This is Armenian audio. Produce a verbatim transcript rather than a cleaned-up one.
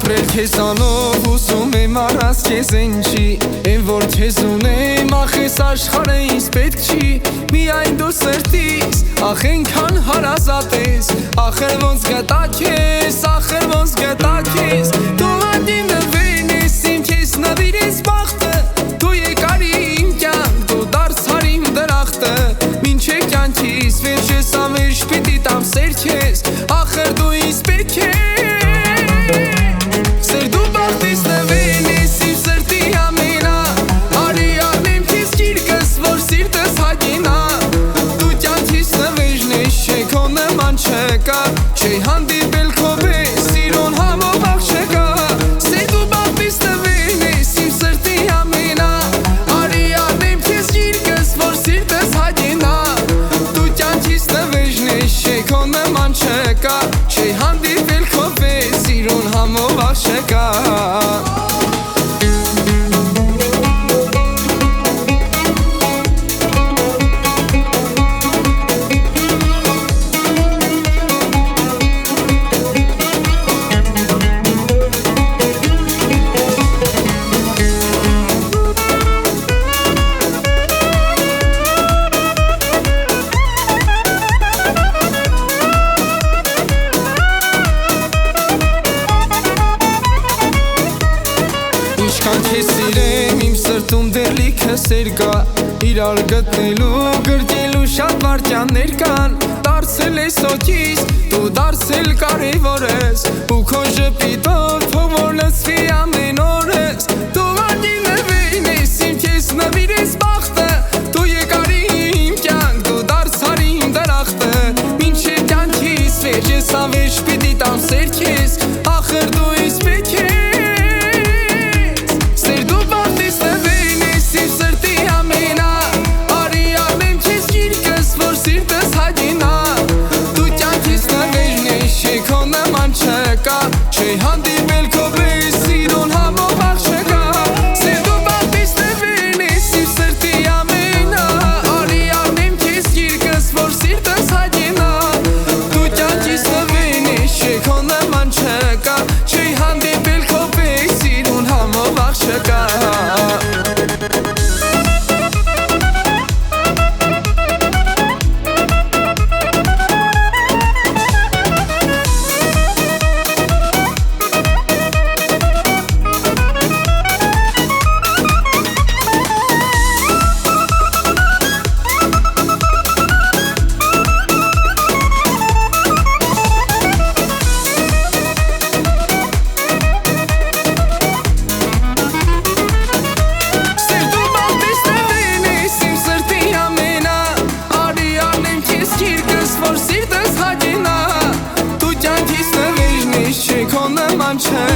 ապրել քեզանով ուզում եմ առանց քեզ ինչի Են որ քեզ ունեմ ախ ես աշխարհը ինձ պետք չի Միայն դու սրտիս ախ ենքան հարազատ ես Ախր ոնց գտա քեզ ախր ոնց գտա քեզ Դու անդին նվին ես իմ քեզ նվիրես բախտը Դու եկար իմ կյանք դու դարձար իմ դրախտը Մինչե կյանքիս վերջես ամերջ պիտի տամ սեր քեզ Ախր դու ինձ պետք ես Չէ հանդիպել քո պես սիրուն համով աղ չկա Սեր դու բաղվիս նվին ես իմ սրտի ամենա Արի արնեմ քեզ գիրկս որ սիրտս հագինա Դու կյանքիս նվեժն ես չէ քո նման չկա Չէ հանդիպել քո պես սիրուն համով աղ չկա Ինչքան քեզ սիրեմ իմ սրտում դեռ լիքը սեր կա Իրար գտնելու գրկելու շատ վայրկյաններ կան Դարձել ես հոգիս դու դարձել կարևոր ես Ու քո ժպիտով թող որ լցվի ամեն օրս Դու անդին նվին ես իմ քեզ նվիրես բախտը Դու եկար իմ կյանք դու դարձար իմ դրախտը Մինչև կյանքիս վերջես ավերջս պիտի տամ սեր քեզ Ախր դու ինձ պետք ես Չէ հանդիպել քո պես սիրուն համով աղ չկա Սեր դու բաղվիս նվին ես իմ սրտի ամենա Արի արնեմ քեզ գիրկս որ սիրտս հագինա Դու կյանքիս նվին ես չէ քո նման չկա Չէ հանդիպել քո պես սիրուն համով աղ չկա Չէ քո նման չկա